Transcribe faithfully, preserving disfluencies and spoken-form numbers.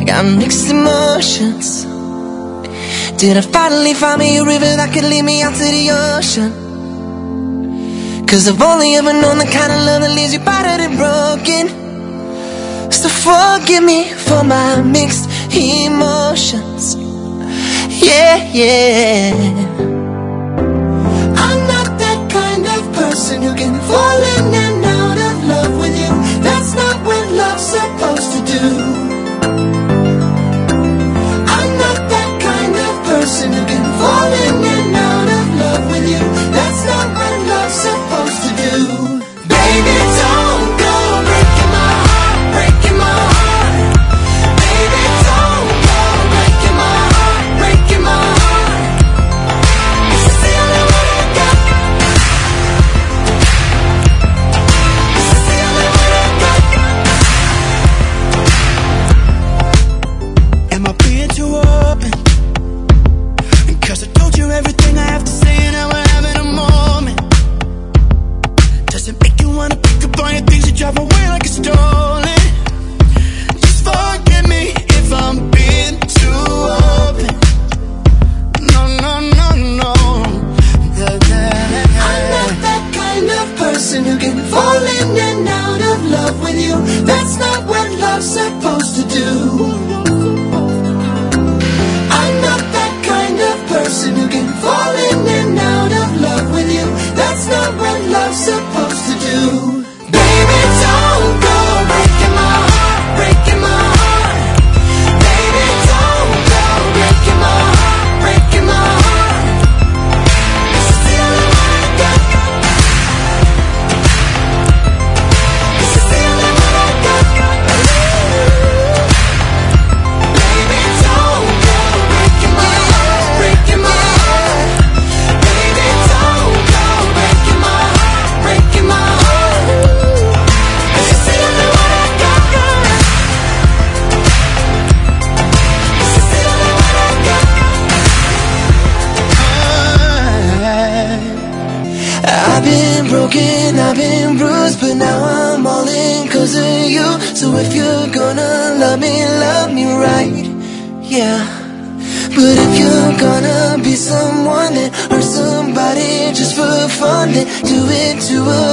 got mixed emotions. Did I finally find me a river that could lead me out to the ocean? Cause I've only ever known the kind of love that leaves you battered and broken. So forgive me for my mixed emotions. Yeah, yeah. I'm not that kind of person who can fall in and out of love with you. That's not what love's supposed to do. I'm not that kind of person who can fall in and out of love with you. That's not what love's supposed to do. Baby, don't go breaking my heart, breaking my heart. Baby, don't go breaking my heart, breaking my heart. This is the only one I got. This is the only one I got. Am I being too open? Cause I told you everything I have to say and now we're having a moment. Does it make you wanna pick up all your things and drive away like it's stolen? Just forgive me if I'm being too open. No, no, no, no. I'm not that kind of person who can fall in and out of love with you. That's not what love's supposed to do. I'm not that kind of person who can fall in and out of love with you. That's not what love's supposed to do. Baby, don't go breaking my heart, breaking my heart. Baby, don't go breaking my heart, breaking my heart. This is the only one I got. This is the only one I got. Baby, don't go breaking my heart, breaking my heart. Baby, don't go breaking my heart, breaking my heart. This is the only one I got. This is the only one I got. I've been broken, I've been bruised, but now I'm all in cause of you. So if you're gonna love me, love me right, yeah. But if you're gonna be someone that hurts somebody just for fun, then do it to a